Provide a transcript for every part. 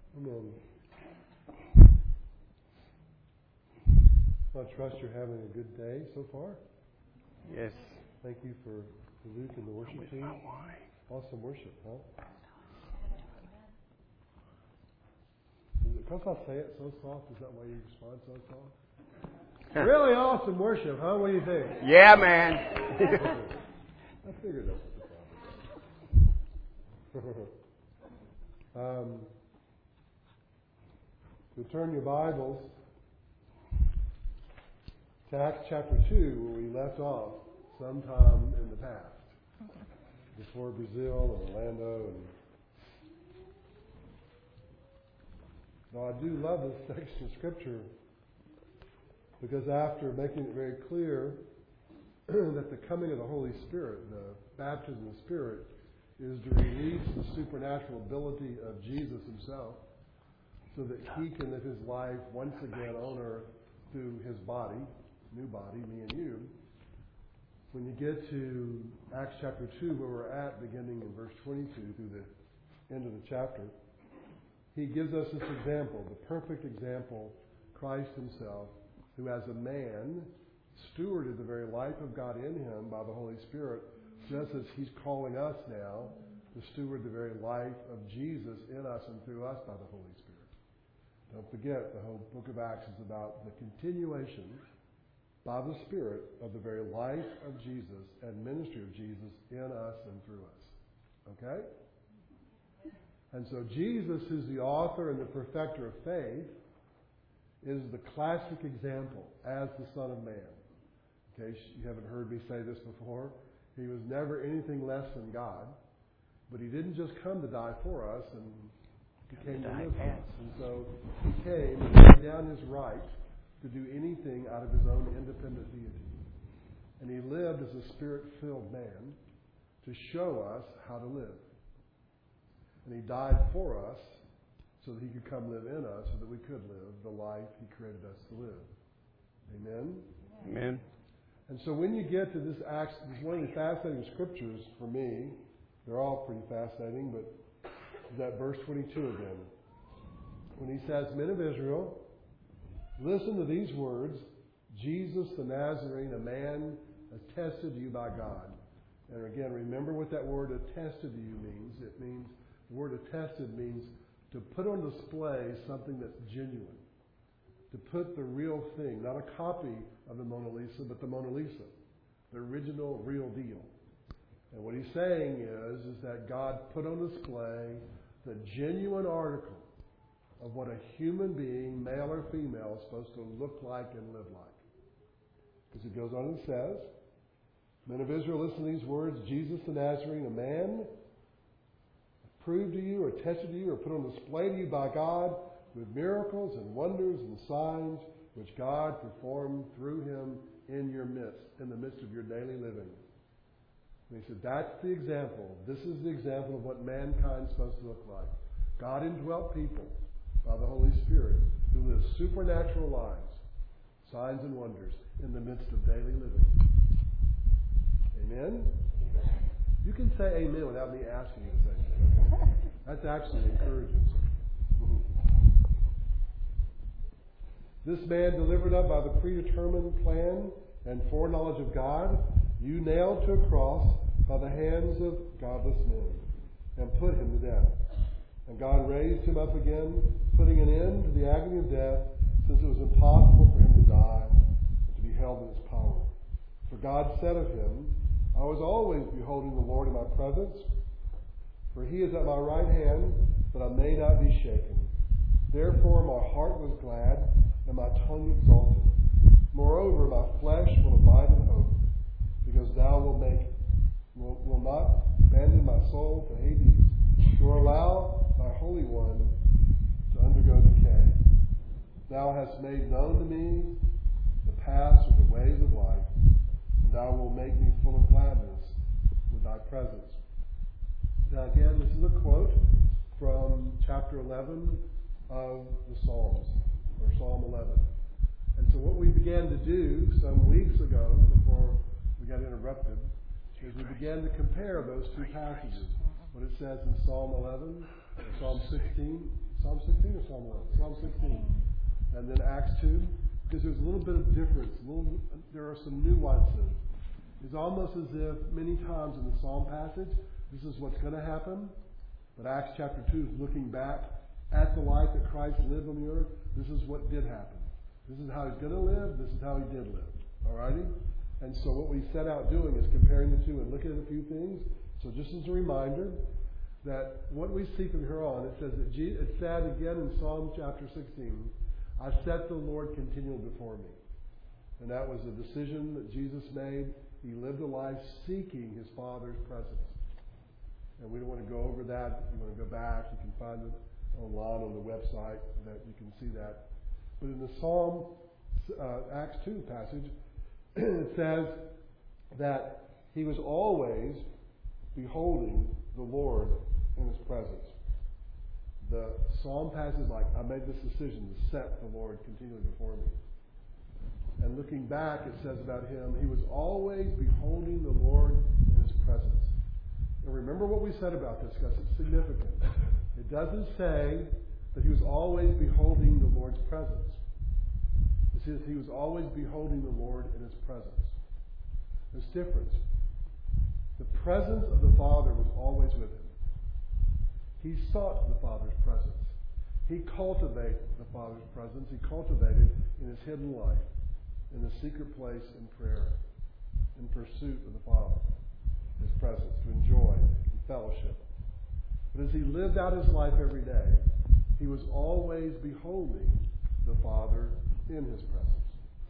Amen. I trust you're having a good day so far. Yes. Thank you for Luke and the worship team. Awesome worship, huh? Because I say it so soft, is that why you respond so soft? Really awesome worship, huh? What do you think? Yeah, man. I figured that's what the problem is. So turn your Bibles to Acts chapter 2, where we left off sometime in the past, before Brazil and Orlando. Now, I do love this section of Scripture because after making it very clear that the coming of the Holy Spirit, the baptism of the Spirit, is to release the supernatural ability of Jesus himself so that he can live his life once again on earth through his body, new body, me and you. When you get to Acts chapter 2, where we're at, beginning in verse 22 through the end of the chapter, he gives us this example, the perfect example, Christ himself, who as a man stewarded the very life of God in him by the Holy Spirit, just as he's calling us now to steward the very life of Jesus in us and through us by the Holy Spirit. Don't forget, the whole book of Acts is about the continuation by the Spirit of the very life of Jesus and ministry of Jesus in us and through us. Okay? And so Jesus, who's the author and the perfecter of faith, is the classic example as the Son of Man. In case you haven't heard me say this before, he was never anything less than God, but he didn't just come to die for us, and he came to live for us. And so he came and laid down his right to do anything out of his own independent deity. And he lived as a Spirit-filled man to show us how to live. And he died for us so that he could come live in us so that we could live the life he created us to live. Amen? Amen. And so when you get to this Acts, this is one of the fascinating scriptures for me. They're all pretty fascinating, but that verse 22 again. When he says, "Men of Israel, listen to these words, Jesus the Nazarene, a man attested to you by God." And again, remember what that word attested to you means. It means, the word attested means to put on display something that's genuine. To put the real thing, not a copy of the Mona Lisa, but the Mona Lisa, the original, real deal. And what he's saying is that God put on display the genuine article of what a human being, male or female, is supposed to look like and live like. Because it goes on and says, "Men of Israel, listen to these words, Jesus the Nazarene, a man proved to you or tested to you or put on display to you by God with miracles and wonders and signs which God performed through him in your midst, in the midst of your daily living." And he said, that's the example. This is the example of what mankind's supposed to look like. God indwelt people by the Holy Spirit who live supernatural lives, signs and wonders in the midst of daily living. Amen? You can say amen without me asking you to say amen. Okay? That's actually encouraging. This man delivered up by the predetermined plan and foreknowledge of God, you nailed to a cross by the hands of godless men and put him to death. And God raised him up again, putting an end to the agony of death, since it was impossible for him to die and to be held in its power. For God said of him, "I was always beholding the Lord in my presence, for he is at my right hand, that I may not be shaken. Therefore my heart was glad, and my tongue exalted. Moreover, my flesh will abide in hope, because thou will not abandon my soul to Hades, nor allow thy Holy One to undergo decay. Thou hast made known to me the paths or the ways of life, and thou wilt make me full of gladness with thy presence." Now again, this is a quote from chapter 11 of the Psalms, or Psalm 11. And so what we began to do some weeks ago, before we got interrupted, is we began to compare those two passages. What it says in Psalm 11, or Psalm 16. Psalm 16? Psalm 1? Psalm 16. And then Acts 2? Because there's a little bit of difference. There are some nuances. It's almost as if many times in the Psalm passage, this is what's going to happen. But Acts chapter 2 is looking back at the life that Christ lived on the earth. This is what did happen. This is how he's going to live. This is how he did live. Alrighty? And so what we set out doing is comparing the two and looking at a few things. So just as a reminder that what we see from here on, it says that it said again in Psalm chapter 16, I set the Lord continually before me. And that was a decision that Jesus made. He lived a life seeking his Father's presence. And we don't want to go over that. If you want to go back, you can find it online on the website that you can see that. But in the Psalm Acts 2 passage, it says that he was always beholding the Lord in his presence. The Psalm passage is like, I made this decision to set the Lord continually before me. And looking back, it says about him, he was always beholding the Lord in his presence. And remember what we said about this, because it's significant. It doesn't say that he was always beholding the Lord's presence. It says he was always beholding the Lord in his presence. There's difference. The presence of the Father was always with him. He sought the Father's presence. He cultivated the Father's presence. He cultivated in his hidden life, in the secret place in prayer, in pursuit of the Father, his presence, to enjoy and fellowship. But as he lived out his life every day, he was always beholding the Father in his presence.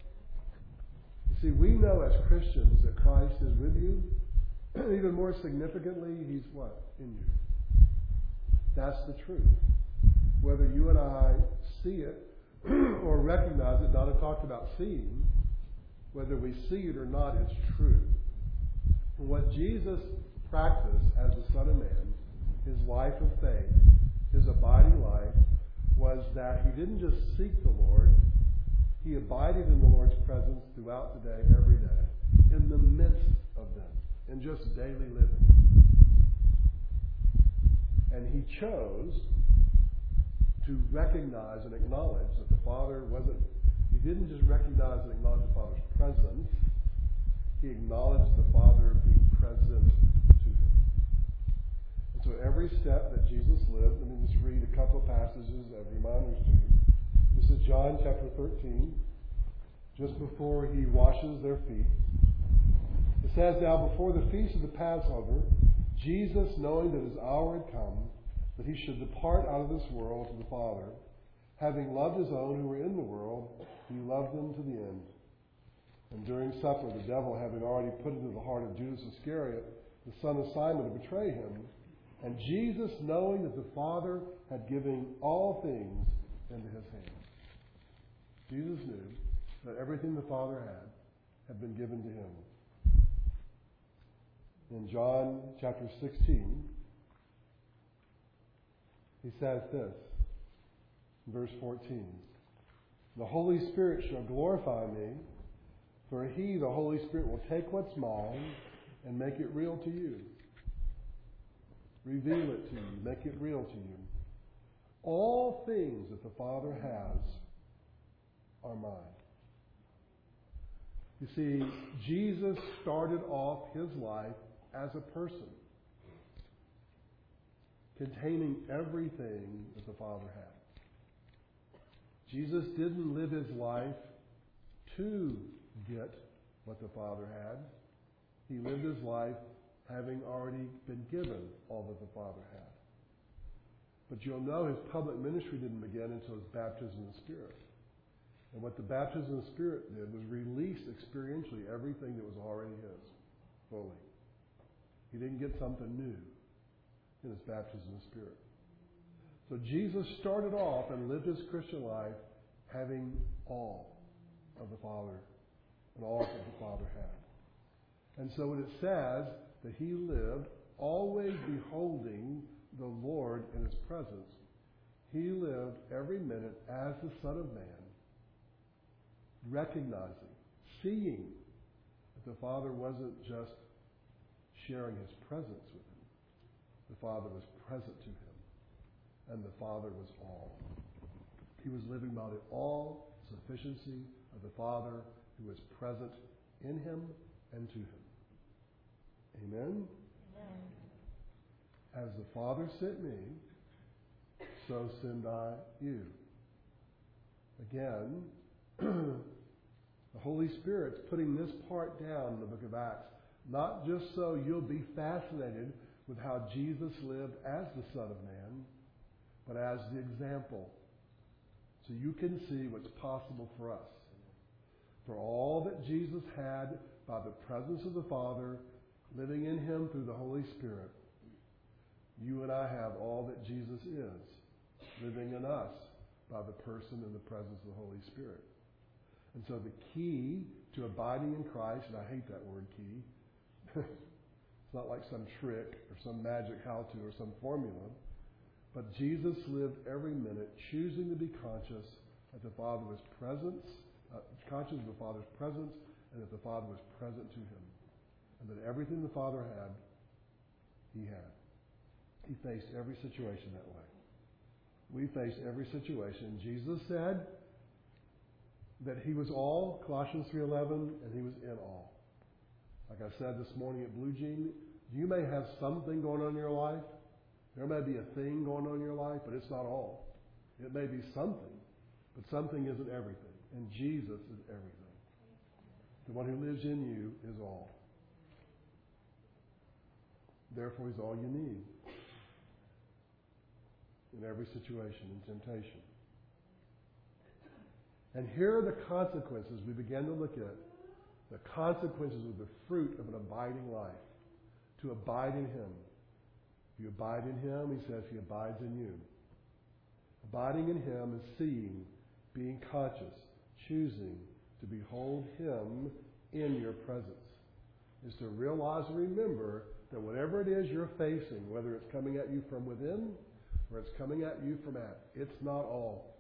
You see, we know as Christians that Christ is with you. Even more significantly, he's what? In you. That's the truth. Whether you and I see it or recognize it, Donna talked about seeing. Whether we see it or not, it's true. And what Jesus practiced as the Son of Man, his life of faith, his abiding life, was that he didn't just seek the Lord, he abided in the Lord's presence throughout the day, every day, in the midst of them, in just daily living. And he chose to recognize and acknowledge that the Father he didn't just recognize and acknowledge the Father's presence, he acknowledged the Father being present to him. And so every step that Jesus lived, let me just read a couple of passages as reminders to you. This is John chapter 13, just before he washes their feet. It says, now before the feast of the Passover, Jesus, knowing that his hour had come, that he should depart out of this world to the Father, having loved his own who were in the world, he loved them to the end. And during supper, the devil, having already put into the heart of Judas Iscariot, the son of Simon, to betray him, and Jesus, knowing that the Father had given all things into his hands. Jesus knew that everything the Father had been given to him. In John chapter 16, he says this, verse 14, the Holy Spirit shall glorify me, for he, the Holy Spirit, will take what's mine and make it real to you. Reveal it to you, make it real to you. All things that the Father has are mine. You see, Jesus started off his life as a person, containing everything that the Father had. Jesus didn't live his life to get what the Father had. He lived his life having already been given all that the Father had. But you'll know his public ministry didn't begin until his baptism in the Spirit. And what the baptism in the Spirit did was release experientially everything that was already his, fully. He didn't get something new in his baptism in the Spirit. So Jesus started off and lived his Christian life having all of the Father and all that the Father had. And so when it says that he lived always beholding the Lord in his presence, he lived every minute as the Son of Man, recognizing, seeing that the Father wasn't just sharing his presence with him. The Father was present to him, and the Father was all. He was living by the all-sufficiency of the Father who is present in him and to him. Amen? Amen. As the Father sent me, so send I you. Again, the Holy Spirit's putting this part down in the book of Acts, not just so you'll be fascinated with how Jesus lived as the Son of Man, but as the example. So you can see what's possible for us. For all that Jesus had by the presence of the Father, living in him through the Holy Spirit, you and I have all that Jesus is, living in us by the person and the presence of the Holy Spirit. And so the key to abiding in Christ, and I hate that word key, it's not like some trick or some magic how-to or some formula, but Jesus lived every minute choosing to be conscious that the Father was present, conscious of the Father's presence, and that the Father was present to him. And that everything the Father had, he had. He faced every situation that way. We face every situation. Jesus said that he was all, Colossians 3:11, and he was in all. Like I said this morning at Blue Jean, you may have something going on in your life. There may be a thing going on in your life, but it's not all. It may be something, but something isn't everything. And Jesus is everything. The one who lives in you is all. Therefore, he's all you need in every situation and temptation. And here are the consequences we began to look at. The consequences of the fruit of an abiding life. To abide in him. If you abide in him, he says he abides in you. Abiding in him is seeing, being conscious, choosing to behold him in your presence. Is to realize and remember that whatever it is you're facing, whether it's coming at you from within or it's coming at you from at, it's not all.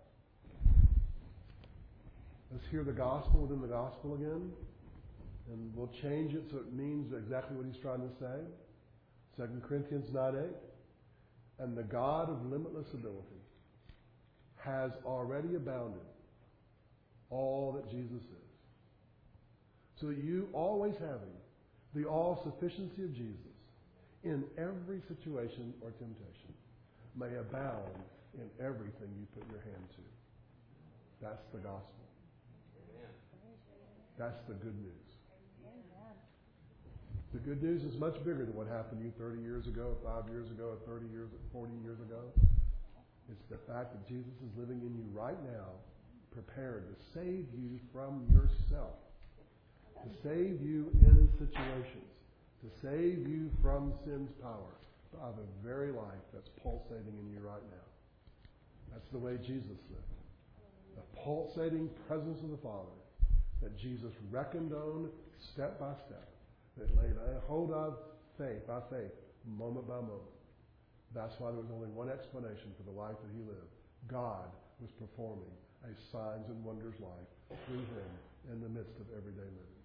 Let's hear the gospel within the gospel again. And we'll change it so it means exactly what he's trying to say. 2 Corinthians 9:8. And the God of limitless ability has already abounded all that Jesus is. So that you always having the all-sufficiency of Jesus in every situation or temptation may abound in everything you put your hand to. That's the gospel. Amen. That's the good news. Amen. The good news is much bigger than what happened to you 30 years ago, 5 years ago, 30 years, 40 years ago. It's the fact that Jesus is living in you right now, prepared to save you from yourself, to save you in situations, to save you from sin's power by the very life that's pulsating in you right now. That's the way Jesus lived. The pulsating presence of the Father that Jesus reckoned on step by step, that laid hold of faith by faith, moment by moment. That's why there was only one explanation for the life that he lived. God was performing a signs and wonders life through him in the midst of everyday living.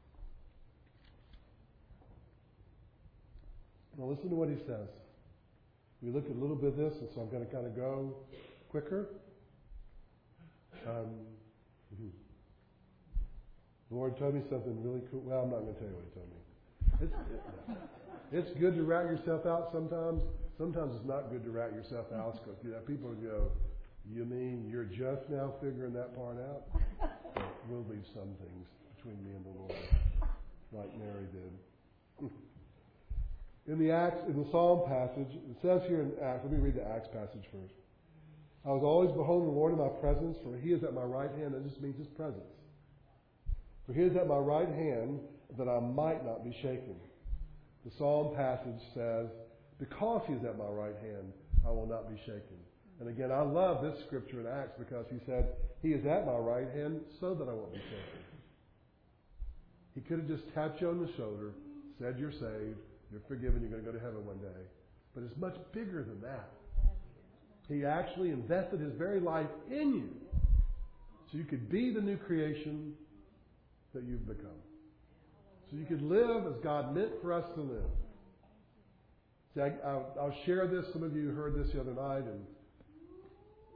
Now listen to what he says. We looked at a little bit of this, and so I'm going to kind of go quicker. The Lord told me something really cool. Well, I'm not going to tell you what he told me. It's good to rat yourself out sometimes. Sometimes it's not good to rat yourself out because people go, you mean you're just now figuring that part out? But we'll leave some things between me and the Lord, like Mary did. In the Psalm passage, it says here in Acts, let me read the Acts passage first. I was always beholding the Lord in my presence, for he is at my right hand. That just means his presence. For he is at my right hand, that I might not be shaken. The Psalm passage says, because he is at my right hand, I will not be shaken. And again, I love this scripture in Acts because he said, he is at my right hand so that I won't be shaken. He could have just tapped you on the shoulder, said you're saved, you're forgiven, you're going to go to heaven one day. But it's much bigger than that. He actually invested his very life in you so you could be the new creation that you've become. So you could live as God meant for us to live. See, I'll share this. Some of you heard this the other night, and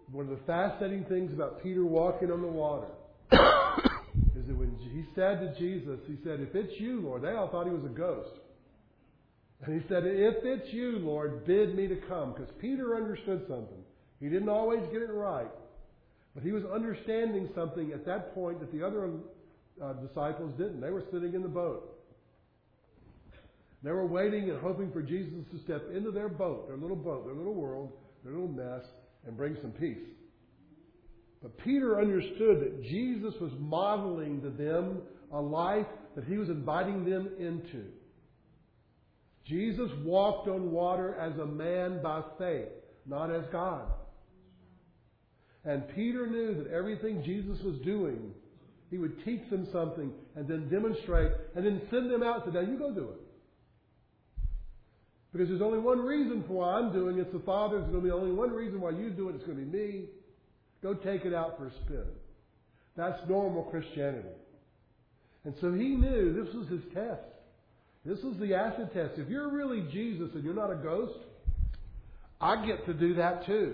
one of the fascinating things about Peter walking on the water is that when he said to Jesus, he said, "If it's you, Lord," they all thought he was a ghost. And he said, "If it's you, Lord, bid me to come." Because Peter understood something. He didn't always get it right. But he was understanding something at that point that the other disciples didn't. They were sitting in the boat. They were waiting and hoping for Jesus to step into their boat, their little world, their little mess, and bring some peace. But Peter understood that Jesus was modeling to them a life that he was inviting them into. Jesus walked on water as a man by faith, not as God. And Peter knew that everything Jesus was doing, he would teach them something and then demonstrate and then send them out and say, "Now you go do it." Because there's only one reason for why I'm doing it. It's the Father. There's going to be only one reason why you do it. It's going to be me. Go take it out for a spin. That's normal Christianity. And so he knew this was his test. This was the acid test. If you're really Jesus and you're not a ghost, I get to do that too.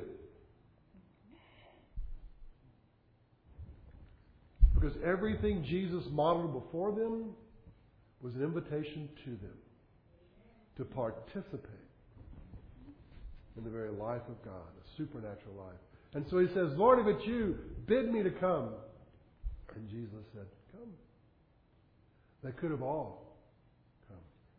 Because everything Jesus modeled before them was an invitation to them to participate in the very life of God, a supernatural life. And so he says, "Lord, if it's you, bid me to come." And Jesus said, "Come." They could have all come.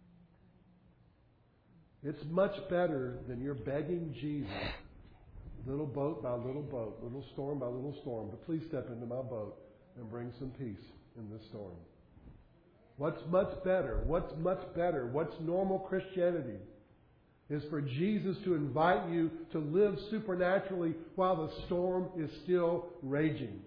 It's much better than you're begging Jesus, little boat by little boat, little storm by little storm, to please step into my boat and bring some peace in this storm. What's much better? What's normal Christianity? Is for Jesus to invite you to live supernaturally while the storm is still raging.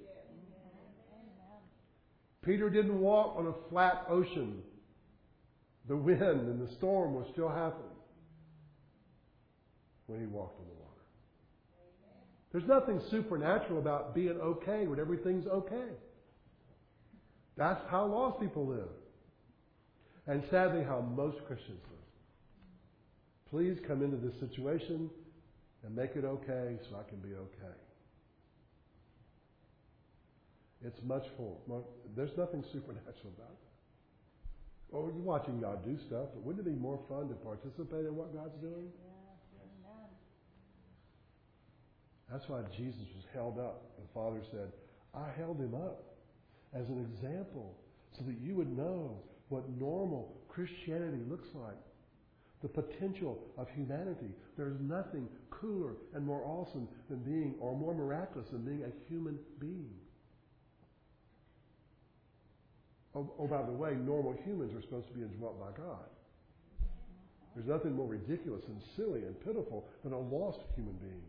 Peter didn't walk on a flat ocean. The wind and the storm were still happening when he walked on the water. There's nothing supernatural about being okay when everything's okay. That's how lost people live. And sadly, how most Christians live. Please come into this situation and make it okay so I can be okay. It's much more. There's nothing supernatural about it. Oh, you're watching God do stuff, but wouldn't it be more fun to participate in what God's doing? That's why Jesus was held up. The Father said, "I held him up as an example so that you would know what normal Christianity looks like. The potential of humanity. There's nothing cooler and more awesome than being, or more miraculous than being a human being." Oh, by the way, normal humans are supposed to be indwelt by God. There's nothing more ridiculous and silly and pitiful than a lost human being.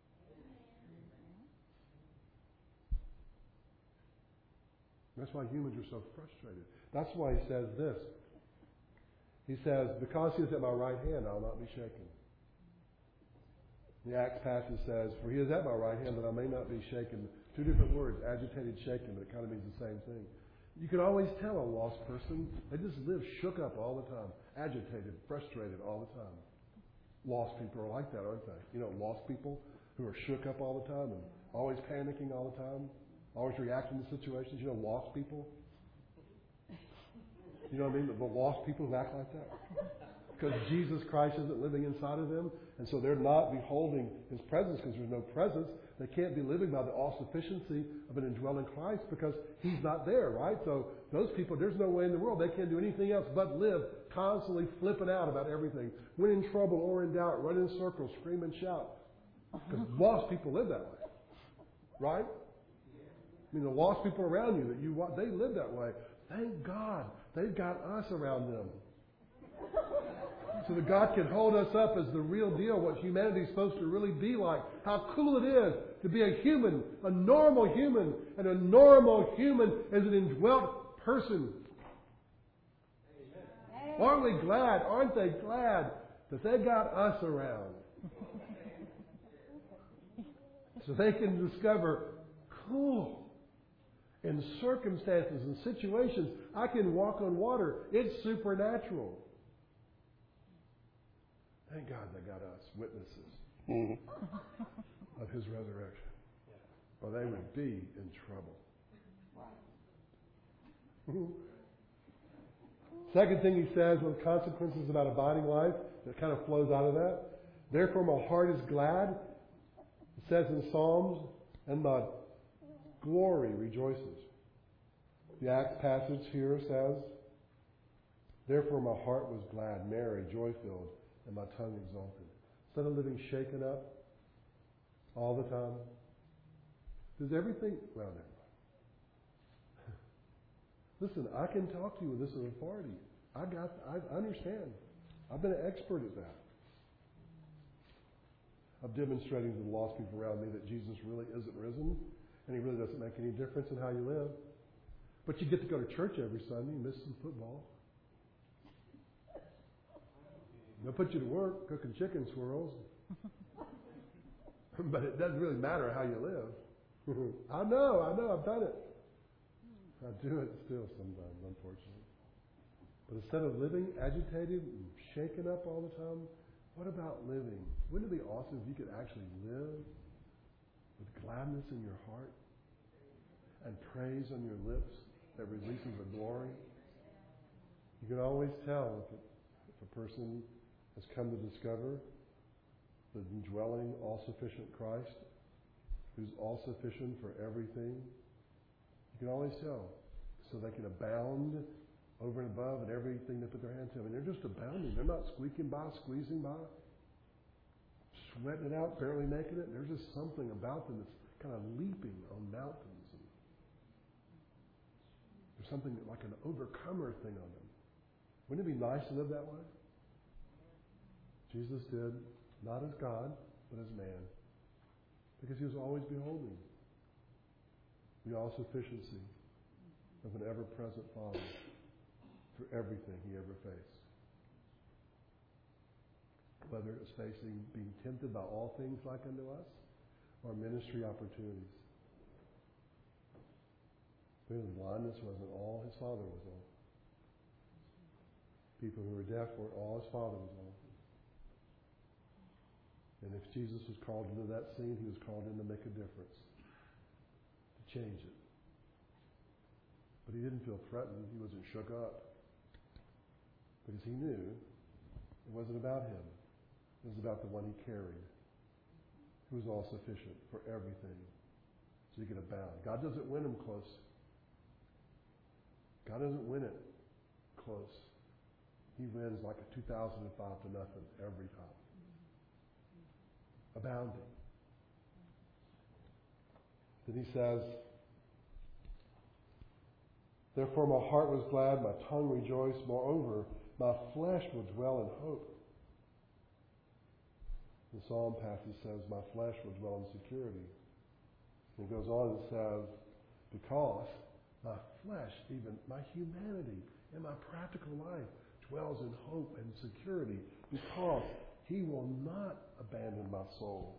That's why humans are so frustrated. That's why he says this. He says, "Because he is at my right hand, I will not be shaken." The Acts passage says, "For he is at my right hand, that I may not be shaken." Two different words, agitated, shaken, but it kind of means the same thing. You can always tell a lost person. They just live shook up all the time, agitated, frustrated all the time. Lost people are like that, aren't they? You know, lost people who are shook up all the time and always panicking all the time, always reacting to situations. You know, lost people. You know what I mean? The lost people who act like that. Because Jesus Christ isn't living inside of them, and so they're not beholding his presence because there's no presence. They can't be living by the all-sufficiency of an indwelling Christ because he's not there, right? So those people, there's no way in the world they can't do anything else but live constantly flipping out about everything. When in trouble or in doubt, run in circles, scream and shout. Because lost people live that way, right? I mean, the lost people around you that you want, they live that way. Thank God they've got us around them. So that God can hold us up as the real deal, what humanity is supposed to really be like. How cool it is to be a human, a normal human, and a normal human is an indwelt person. Amen. Aren't we glad? Aren't they glad that they got us around? So they can discover, cool, in circumstances and situations, I can walk on water. It's supernatural. Thank God they got us, witnesses of his resurrection. or they would be in trouble. Second thing he says with consequences about abiding life that kind of flows out of that. Therefore my heart is glad. It says in Psalms, and my glory rejoices. The Acts passage here says, therefore my heart was glad, merry, joy-filled, and my tongue exalted. Instead of living shaken up all the time. Does everything... Well, never mind. Listen, I can talk to you with this authority. I understand. I've been an expert at that. Of demonstrating to the lost people around me that Jesus really isn't risen, and He really doesn't make any difference in how you live. But you get to go to church every Sunday and miss some football. They'll put you to work cooking chicken swirls. But it doesn't really matter how you live. I know, I've done it. I do it still sometimes, unfortunately. But instead of living agitated and shaken up all the time, what about living? Wouldn't it be awesome if you could actually live with gladness in your heart and praise on your lips that releases a glory? You can always tell if a person has come to discover the indwelling, all-sufficient Christ, who's all-sufficient for everything. You can always tell. So they can abound over and above in everything they put their hand to. I mean, they're just abounding. They're not squeaking by, squeezing by, sweating it out, barely making it. There's just something about them that's kind of leaping on mountains. And there's something like an overcomer thing on them. Wouldn't it be nice to live that way? Jesus did, not as God, but as man. Because He was always beholding the all-sufficiency of an ever-present Father through everything He ever faced. Whether it was being tempted by all things like unto us, or ministry opportunities. His blindness wasn't all His Father was all. People who were deaf weren't all His Father was all. And if Jesus was called into that scene, He was called in to make a difference. Change it. But He didn't feel threatened. He wasn't shook up. Because He knew it wasn't about Him. It was about the one He carried, who was all sufficient for everything. So He could abound. God doesn't win Him close. God doesn't win it close. He wins like a 2005 to nothing every time. Abounding. Then He says, therefore my heart was glad, my tongue rejoiced. Moreover, my flesh will dwell in hope. The Psalm passage says, my flesh will dwell in security. And it goes on and says, because my flesh, even my humanity and my practical life, dwells in hope and security, because He will not abandon my soul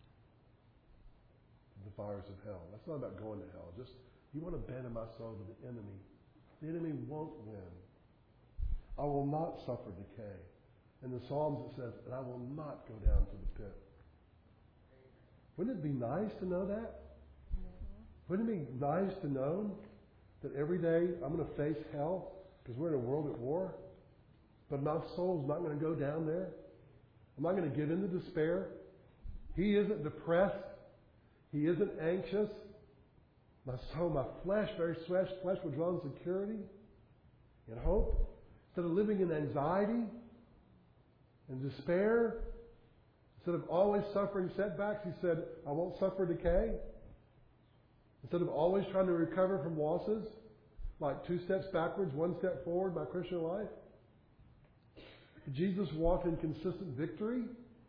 to the fires of hell. That's not about going to hell. Just, He won't abandon my soul to the enemy. The enemy won't win. I will not suffer decay. In the Psalms it says, and I will not go down to the pit. Wouldn't it be nice to know that? Wouldn't it be nice to know that every day I'm going to face hell because we're in a world at war, but my soul's not going to go down there? I'm not going to give in to despair. He isn't depressed. He isn't anxious. My soul, my flesh, very flesh will dwell in security and hope. Instead of living in anxiety and despair, instead of always suffering setbacks, He said, I won't suffer decay. Instead of always trying to recover from losses, like 2 steps backwards, 1 step forward, my Christian life. Jesus walked in consistent victory.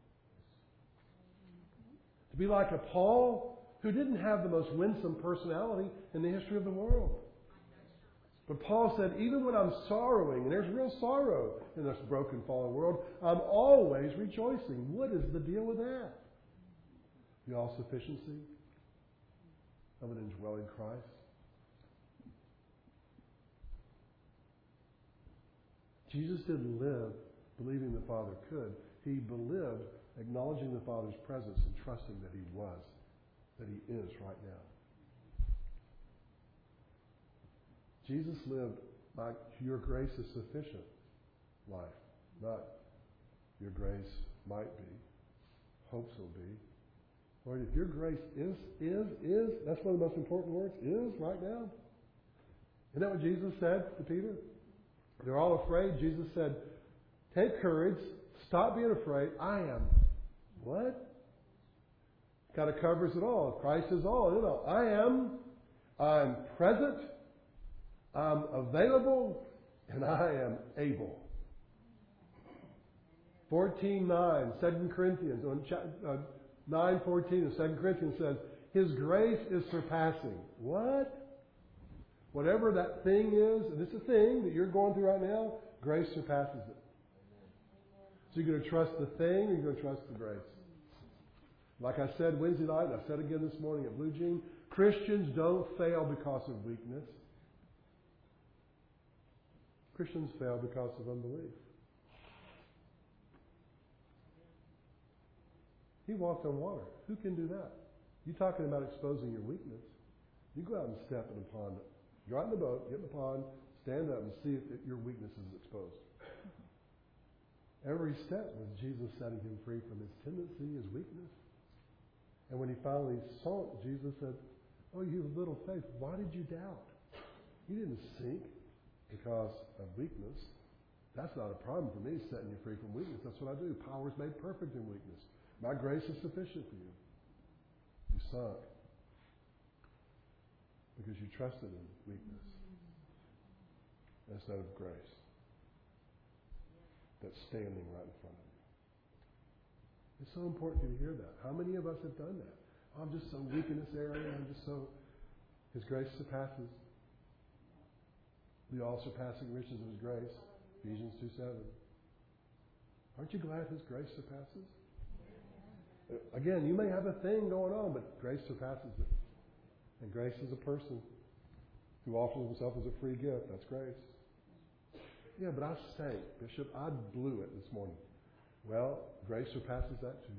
To be like a Paul, who didn't have the most winsome personality in the history of the world. But Paul said, even when I'm sorrowing, and there's real sorrow in this broken, fallen world, I'm always rejoicing. What is the deal with that? The all-sufficiency of an indwelling Christ. Jesus didn't live believing the Father could. He lived acknowledging the Father's presence and trusting that He was, that He is right now. Jesus lived like your grace is sufficient life, not your grace might be, hopes will be. Lord, if your grace is, that's one of the most important words, is right now. Isn't that what Jesus said to Peter? They're all afraid. Jesus said, take courage, stop being afraid. I am what? Kind of covers it all. Christ is all. I'm present, I'm available, and I am able. 14:9, 2 Corinthians, 9:14 of 2 Corinthians says, His grace is surpassing. What? Whatever that thing is, and it's a thing that you're going through right now, grace surpasses it. So you're going to trust the thing, or you're going to trust the grace? Like I said Wednesday night, and I said again this morning at Blue Jean, Christians don't fail because of weakness. Christians fail because of unbelief. He walked on water. Who can do that? You're talking about exposing your weakness. You go out and step in a pond. You're out in the boat, get in the pond, stand up and see if your weakness is exposed. Every step was Jesus setting him free from his tendency, his weakness. And when he finally saw it, Jesus said, oh, you have little faith. Why did you doubt? You didn't sink because of weakness. That's not a problem for me, setting you free from weakness. That's what I do. Power is made perfect in weakness. My grace is sufficient for you. You sunk because you trusted in weakness instead of grace that's standing right in front of you. It's so important for you to hear that. How many of us have done that? Oh, I'm just so weak in this area. I'm just so... His grace surpasses the all-surpassing riches of His grace. Ephesians 2:7. Aren't you glad His grace surpasses? Again, you may have a thing going on, but grace surpasses it. And grace is a person who offers himself as a free gift. That's grace. Yeah, but I stank, Bishop. I blew it this morning. Well, grace surpasses that too.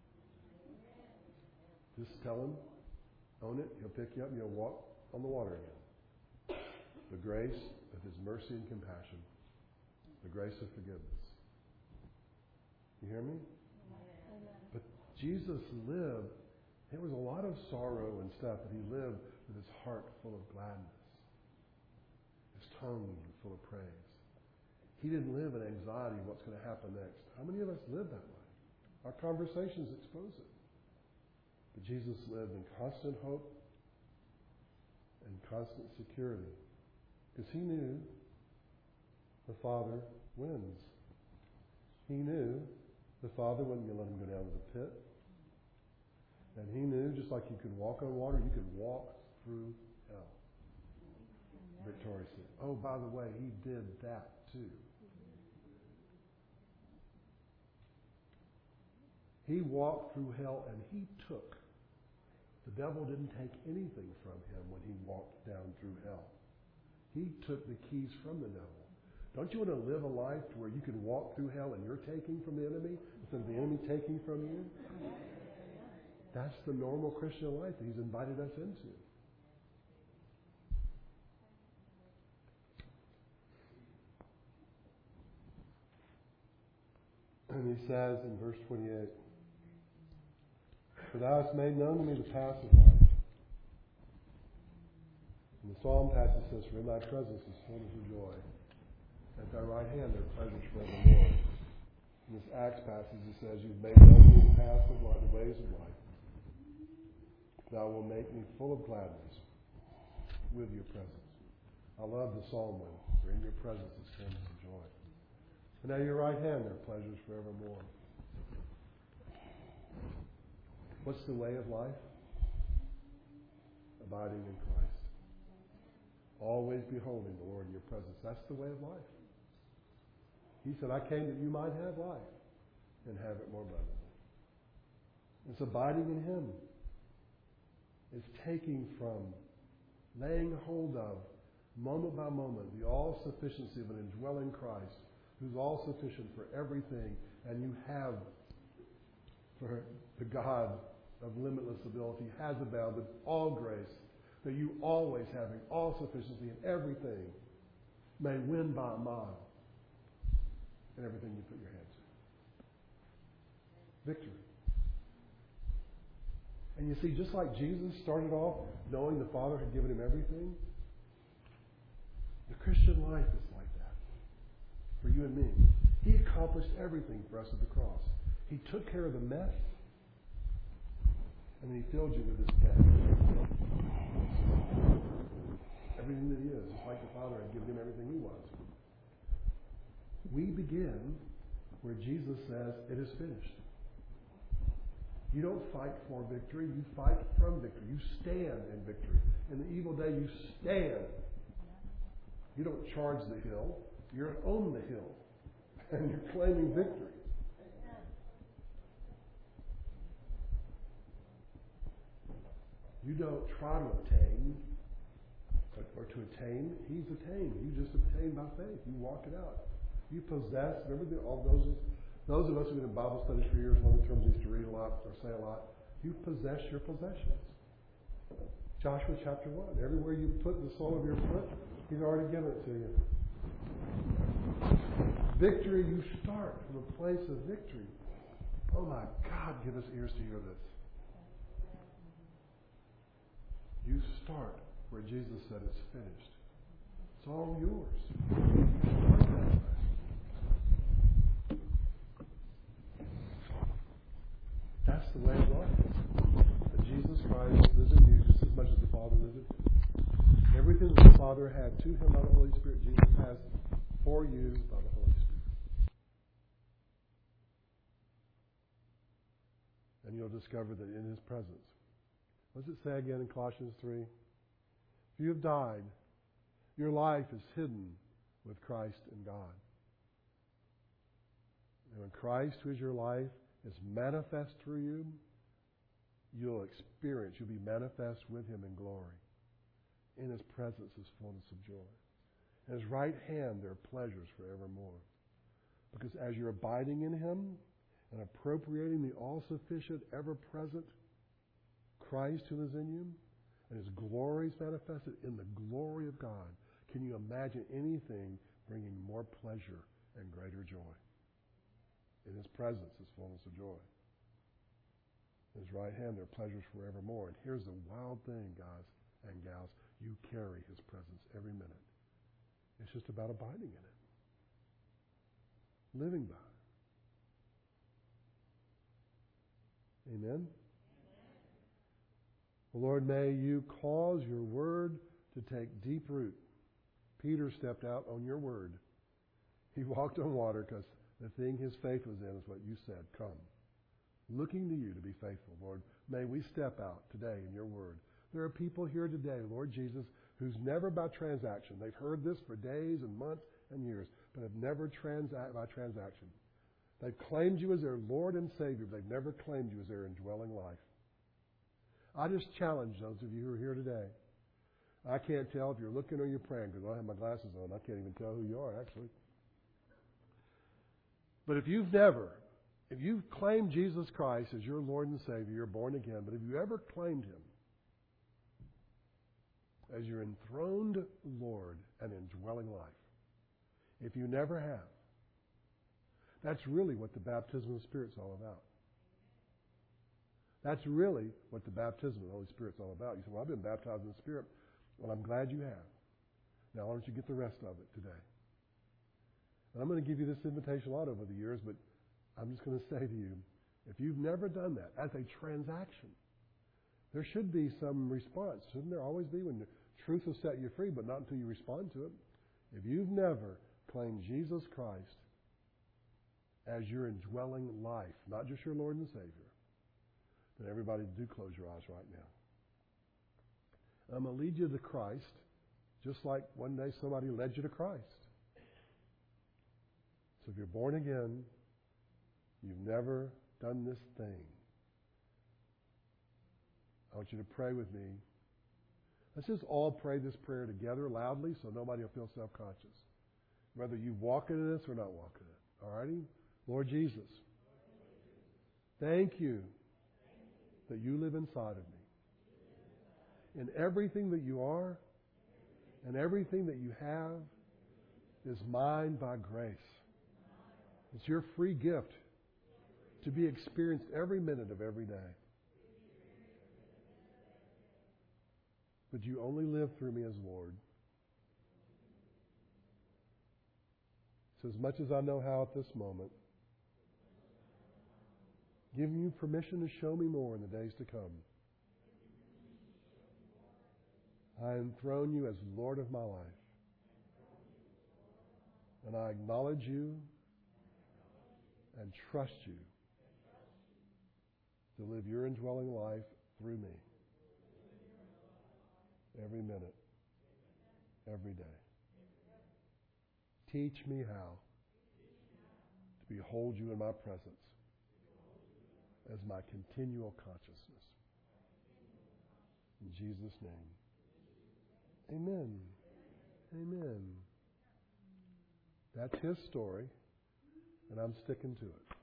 Just tell Him, own it, He'll pick you up and you'll walk on the water again. The grace of His mercy and compassion. The grace of forgiveness. You hear me? But Jesus lived, there was a lot of sorrow and stuff, but He lived with His heart full of gladness. His tongue full of praise. He didn't live in anxiety of what's going to happen next. How many of us live that way? Our conversations expose it. But Jesus lived in constant hope and constant security because He knew the Father wins. He knew the Father wasn't going to let Him go down to the pit. And He knew, just like you could walk on water, you could walk through hell victoriously. Oh, by the way, He did that too. He walked through hell and He took. The devil didn't take anything from Him when He walked down through hell. He took the keys from the devil. Don't you want to live a life to where you can walk through hell and you're taking from the enemy instead of the enemy taking from you? That's the normal Christian life that He's invited us into. And He says in verse 28, for Thou hast made known to me the paths of life. And the Psalm passage says, for in Thy presence is fullness of joy. At Thy right hand there are pleasures forevermore. In this Acts passage it says, you've made known to me the paths of life, the ways of life. Thou wilt make me full of gladness with your presence. I love the Psalm one, for in your presence is fullness of joy. And at your right hand there are pleasures forevermore. What's the way of life? Abiding in Christ. Always beholding the Lord in your presence. That's the way of life. He said, I came that you might have life and have it more abundantly. It's abiding in Him. It's taking from, laying hold of, moment by moment, the all-sufficiency of an indwelling Christ who's all-sufficient for everything, and you have, for the God of limitless ability, has abounded all grace that you always having all sufficiency in everything may win by a mile in everything you put your hands to. Victory. And you see, just like Jesus started off knowing the Father had given him everything, the Christian life is like that for you and me. He accomplished everything for us at the cross. He took care of the mess, and then he filled you with his death. Everything that he is, just like the Father had given him everything he was. We begin where Jesus says, it is finished. You don't fight for victory, you fight from victory. You stand in victory. In the evil day, you stand. You don't charge the hill, you're on the hill. And you're claiming victory. You don't try to obtain, or to attain. He's attained. You just obtain by faith. You walk it out. You possess. Remember all those of us who've been in Bible studies for years, one of the terms we used to read a lot or say a lot, you possess your possessions. Joshua chapter 1. Everywhere you put the sole of your foot, he's already given it to you. Victory, you start from a place of victory. Oh my God, give us ears to hear this. You start where Jesus said it's finished. It's all yours. You start that way. That's the way of life. That Jesus Christ lives in you just as much as the Father lives in you. Everything that the Father had to him by the Holy Spirit, Jesus has for you by the Holy Spirit. And you'll discover that in his presence. What does it say again in Colossians 3? If you have died, your life is hidden with Christ in God. And when Christ, who is your life, is manifest through you, you'll be manifest with him in glory. In his presence is fullness of joy. In his right hand there are pleasures forevermore. Because as you're abiding in him and appropriating the all-sufficient, ever-present Christ who is in you, and his glory is manifested in the glory of God, can you imagine anything bringing more pleasure and greater joy? In his presence is fullness of joy. In his right hand there are pleasures forevermore. And here's the wild thing, guys and gals. You carry his presence every minute. It's just about abiding in it. Living by it. Amen? Lord, may you cause your word to take deep root. Peter stepped out on your word. He walked on water because the thing his faith was in is what you said, come. Looking to you to be faithful, Lord. May we step out today in your word. There are people here today, Lord Jesus, who's never by transaction. They've heard this for days and months and years, but have never by transaction. They've claimed you as their Lord and Savior, but they've never claimed you as their indwelling life. I just challenge those of you who are here today. I can't tell if you're looking or you're praying because I don't have my glasses on. I can't even tell who you are, actually. But if you've claimed Jesus Christ as your Lord and Savior, you're born again, but if you ever claimed him as your enthroned Lord and indwelling life, if you never have, that's really what the baptism of the Spirit's all about. That's really what the baptism of the Holy Spirit's all about. You say, well, I've been baptized in the Spirit. Well, I'm glad you have. Now, why don't you get the rest of it today? And I'm going to give you this invitation a lot over the years, but I'm just going to say to you, if you've never done that as a transaction, there should be some response. Shouldn't there always be when the truth will set you free, but not until you respond to it? If you've never claimed Jesus Christ as your indwelling life, not just your Lord and Savior, then everybody do close your eyes right now. I'm going to lead you to Christ just like one day somebody led you to Christ. So if you're born again, you've never done this thing, I want you to pray with me. Let's just all pray this prayer together loudly so nobody will feel self-conscious. Whether you walk into this or not walk in it. All righty? Lord Jesus, thank you that you live inside of me. in everything that you are and everything that you have is mine by grace. It's your free gift to be experienced every minute of every day. But you only live through me as Lord. So as much as I know how at this moment, giving you permission to show me more in the days to come, I enthrone you as Lord of my life. And I acknowledge you and trust you to live your indwelling life through me. Every minute, every day. Teach me how to behold you in my presence as my continual consciousness. In Jesus' name. Amen. Amen. That's his story, and I'm sticking to it.